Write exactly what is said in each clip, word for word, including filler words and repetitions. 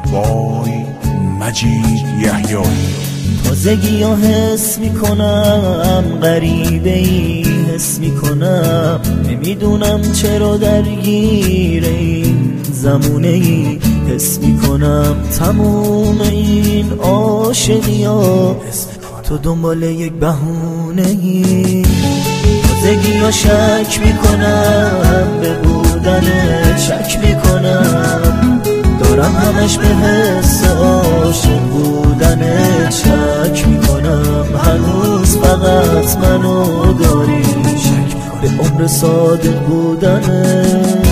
وای مجید یحیایی. تازگی ها حس میکنم غریبه ای حس میکنم، نمیدونم چرا درگیر این زمونه ای حس میکنم. تموم این عاشقی ها تو دنبال یک بهونه ای. تازگی ها شک میکنم به بودنت، شک میکنم دارم همش به حس عاشق بودنت شک میکنم. هنوز فقط منو داری شک به عمر صادق بودنت.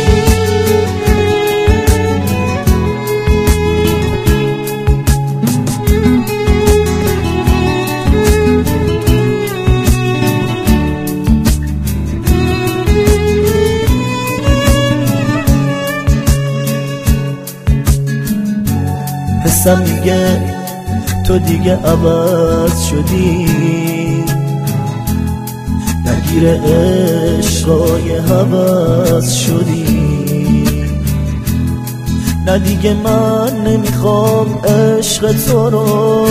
حسم میگه تو دیگه عوض شدی، درگیر عشقای هوس شدی. نه دیگه من نمیخوام عشق تو رو،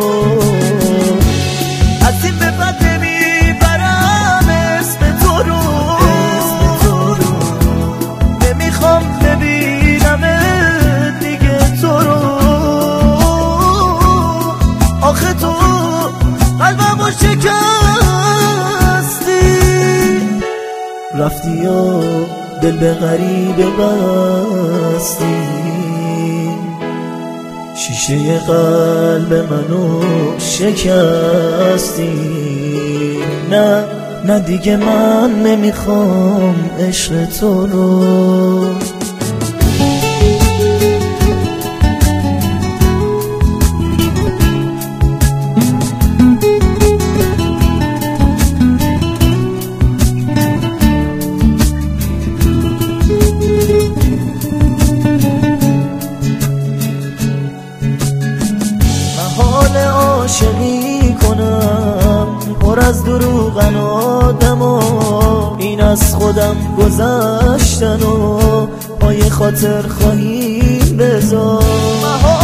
از این به بعد نمیبرم اسم تو رو. نمیخوام ببینم دیگه تو رو، آخه تو قلبمو شکستی. رفتی و دل به غریبه بستی، شیشه قلب منو شکستی. نه نه دیگه من نمیخوام عشق تو رو. حال عاشقی کنم پر از دروغن آدم و این از خودم گذشتن و پای خاطر خواهی بذار.